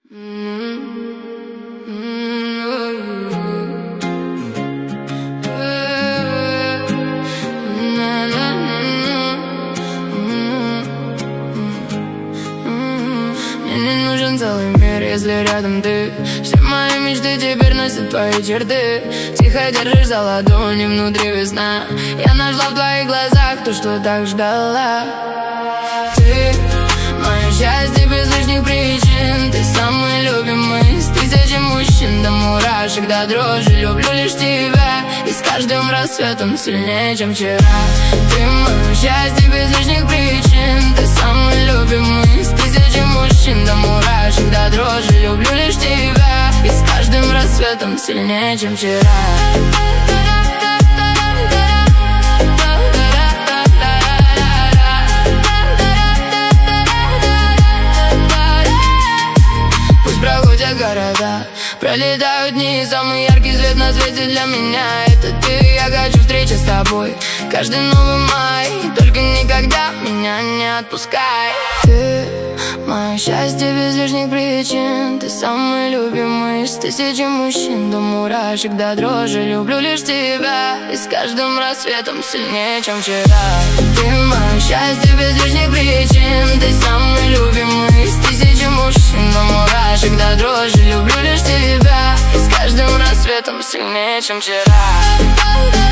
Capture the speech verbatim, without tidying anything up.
Целый мир, если рядом ты. Все мои мечты теперь носят твои черты. Тихо держишь за ладони, внутри весна. Я нашла в твоих глазах то, что так ждала. Ты мое счастье без лишних причин. Ты самый любимый из тысячи мужчин. До мурашек, до дрожи, люблю лишь тебя. И с каждым рассветом сильнее, чем вчера. Ты мое счастье без лишних причин. Ты самый любимый из тысячи мужчин. До мурашек, до дрожи, люблю лишь тебя. И с каждым рассветом сильнее, чем вчера. Города пролетают дни, самый яркий свет на свете для меня — это ты. Я хочу встречи с тобой каждый новый май. Только никогда меня не отпускай. Ты мое счастье без лишних причин. Ты самый любимый из тысячи мужчин. До мурашек, до дрожи, люблю лишь тебя. И с каждым рассветом сильнее, чем вчера. Ты мое счастье без лишних причин. Ты самый любимый из тысячи мужчин. До мурашек, до дрожи, люблю лишь тебя. И с каждым рассветом сильнее, чем вчера.